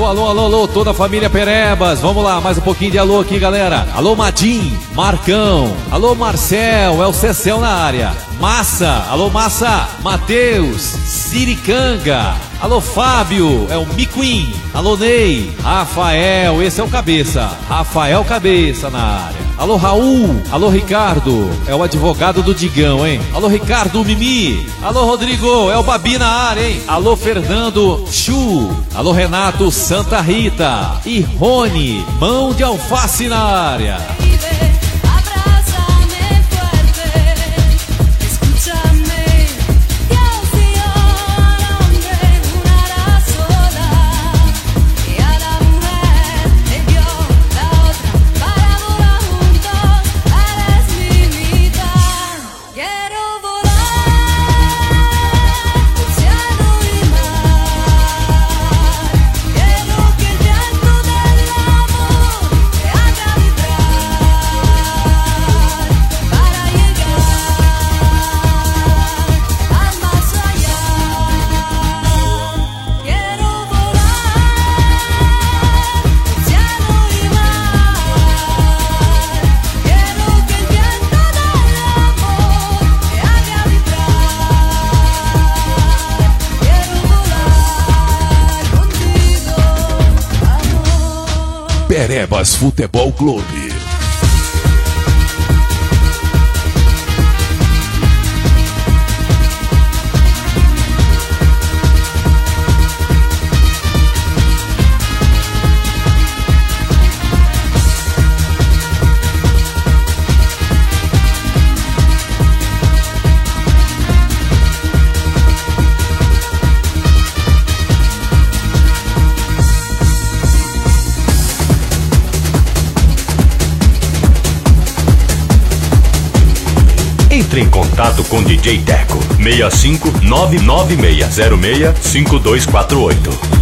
alô, toda a família Perebas. Vamos lá, mais um pouquinho de alô aqui, galera. Alô, Madim, Marcão. Alô, Marcel, é o Cecel na área. Massa, alô, Massa. Matheus, Siricanga. Alô, Fábio, é o Miquim. Alô, Ney, Rafael, esse é o Cabeça. Rafael Cabeça na área. Alô, Raul. Alô, Ricardo, é o advogado do Digão, hein? Alô, Ricardo Mimi. Alô, Rodrigo, é o Babi na área, hein? Alô, Fernando Chu. Alô, Renato Santa Rita. E Rony, mão de alface na área. Perebas Futebol Clube. Entre em contato com DJ Teco 65 99606 5248.